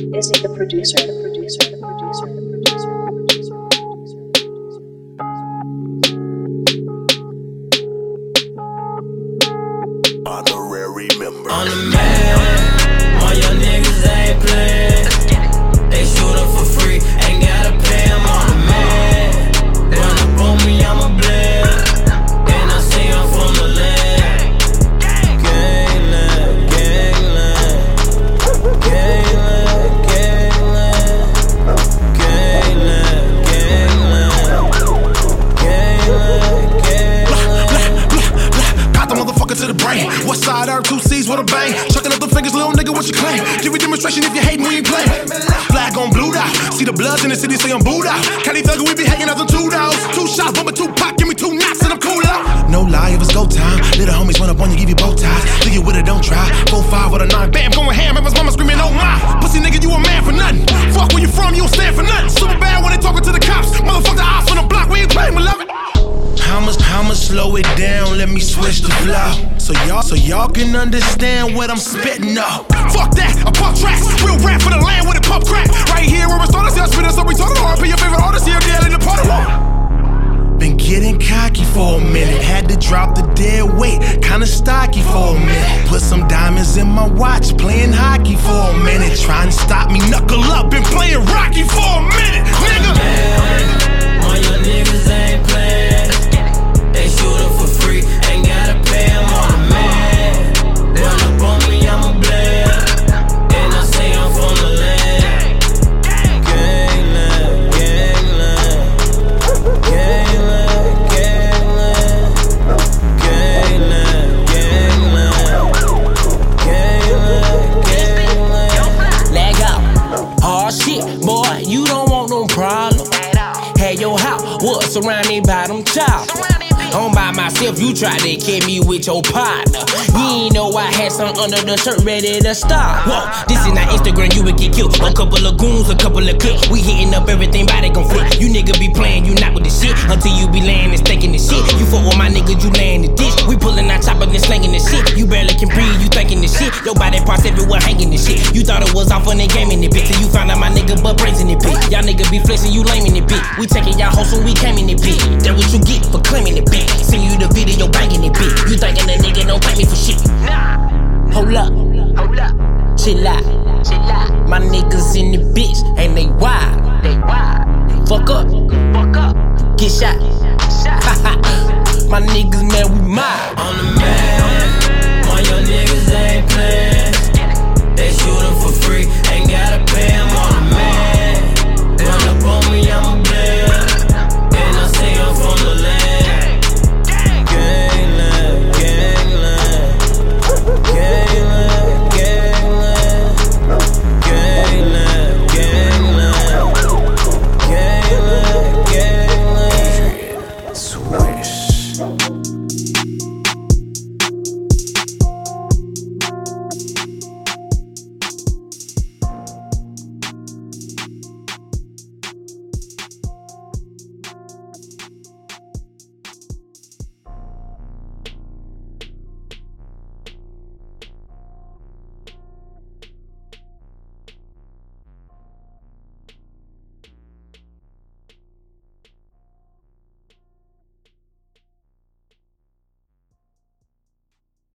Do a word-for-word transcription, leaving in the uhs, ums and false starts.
Is he the producer? The producer? The producer? The producer? Honorary member. On the man, all your niggas ain't playing. They shoot up for free, ain't gotta pay them. On the man, run up on me, I'm a blend. And I see I'm from the land. Gangland, gangland, gangland, gangland, gangland, gangland, gangland. Got the motherfucker to the brain. West side herb, two C's with a bang. Chucking up the fingers, little nigga, what you claim? Give a demonstration if you hating, we ain't playing. Flag on blue dot. See the bloods in the city, say I'm booed out. Cali thugger, we be hanging out the two dogs. Two shots, bomber, two pop, give me two knots and I'm cool out. No lie, if it's go time. Little homies run up on you, give you bow ties. Do you with it, don't try. Four, five, with a nine, bam, going ham. Rappers mama screaming, oh my. Pussy nigga, you a man for nothing. Fuck where you from, you don't stand for nothing. Super bad when they talking to the cops. Motherfuck the ops on the block, we ain't playing, beloved. I'ma, I'ma slow it down, let me switch the flow. So y'all, so y'all can understand what I'm spitting up. Fuck that, I pump tracks. Real rap for the land with it pump crack. Right here where we started, see I spit us up, we told them, pay your favorite artist here, dead in the part of war. Been getting cocky for a minute. Had to drop the dead weight, kinda stocky for a minute. Put some diamonds in my watch, playing hockey for a minute. Trying to stop me, knuckle up, been playing Rocky for a minute, nigga. Man, all your niggas ain't playing. They shoot up for free, ain't gotta pay them. On the man, run up on me, I'm a blend. And I say I'm from the land. Gangland, gangland, gangland, gangland, gangland, gangland, gangland. Leg out, hard shit, boy, you don't want no problem. Had your house was surrounded by them chops. I'm by myself, you try to kill me with your partner. You ain't know I had something under the shirt ready to start. Whoa, this is not Instagram, you would get killed. A couple of goons, a couple of clips. We hitting up everything, body gon' flip. You nigga be playing, you not with the shit. Until you be laying and stinking the shit. You fuck with my nigga, you laying the dish. We pulling our chopper and slanging the shit. You barely can breathe, you thinking the shit. Your body parts everywhere hanging the shit. You thought it was off on the game in the bitch. Till you found out my nigga butt brains in the pit. Y'all nigga be flexing, you lame in the bit. We taking y'all hoes when we came in the pit. That what you get for claiming the bitch. Send you the video banging it, bitch. You thinking a nigga don't pay me for shit? Nah. Hold up, hold up, chill out, chill out. My niggas in the bitch and they wild, they wild. Fuck up, fuck up, get shot, shot. My niggas, man, we mild. On the man, all your niggas ain't playing.